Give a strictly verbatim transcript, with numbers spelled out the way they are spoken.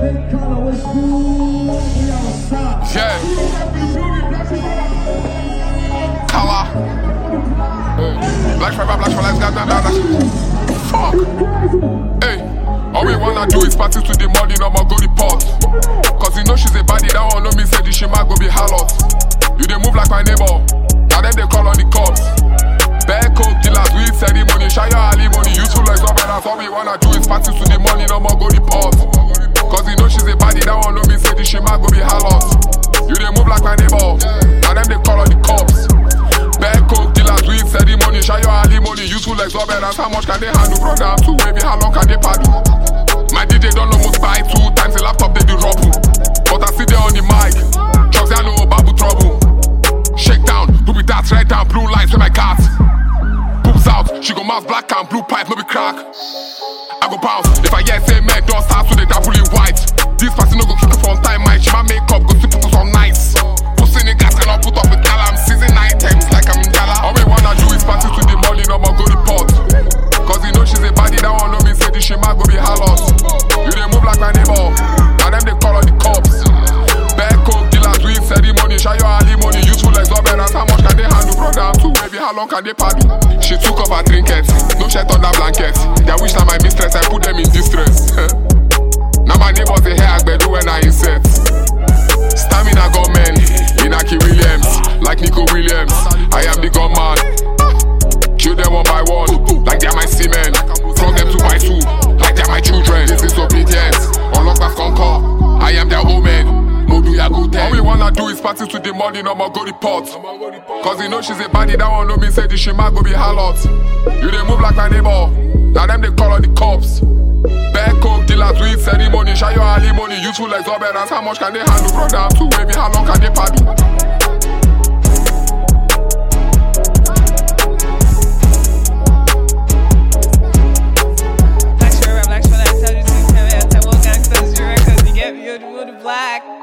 Yeah. Color. Black forever, black for life, got that, fuck. Hey, all we wanna do is party to the money, no more go report. Cause you know she's a baddie, that one know me say this she might go be harlot. You they move like my neighbor, now them they call on the cops. Bad coke dealers, weed ceremony, shy your alimony, useful like something else. All we wanna do is party to the money, no more go report. Cause you know she's a baddie, that one know me say this she might go be harlot. You they move like my neighbor, now them they call on the cops. Bad coke dealers, weed ceremony, shy your alimony, useful like something else. How much can they handle, brother? I'm too wavy, how long can they paddle? My D J don't almost buy two times the laptop they do rubble. But I sit there on the mic, drugs I know babu trouble. Shake down, do be that right down, blue lights with my cat. Poops out, she go mouth black and blue pipe, no be crack. I go bounce, if I hear say man, don't start to the double in white. This person no go keep it on time, my she my makeup go see focus on nice. Pussy niggas cannot put up with gal, I'm season items like I'm in gala. All we wanna do is party to the money, no more go report. Cause you know she's a baddie, that one know me say this she might go be harlot. You they move like my neighbor, now them they call on the cops. Bad coke dealers, weed ceremony, shy your alimony, useful like Zoberas. How much can they handle, brother? I'm too wavy, how long can they paddle? She took off her trinkets, no shirt on that blanket. They wish that my mistress, I put them in distress. Now my neighbors they hear Agbedu when I insert. Stamina gunmen, Inaki Williams, like Nico Williams. I am the gunman. Kill them one by one, like they're my semen. Flog them two by two, like they're my children. This is obedience, unlock that conquer. I am their woman. All we wanna do is party to the money, no more go report. Cause you know she's a baddie, that one know me say this she might go be harlot. You they move like my neighbor, now them they call on the cops. Bad coke dealers, weed ceremony, shy your alimony, useful like Zoberas. How much can they handle, brother? I'm too wavy, how long can they paddle? Black shirt, black shirt, I tell you to tell me, I tell what gangsters you record, you get me, you're the black.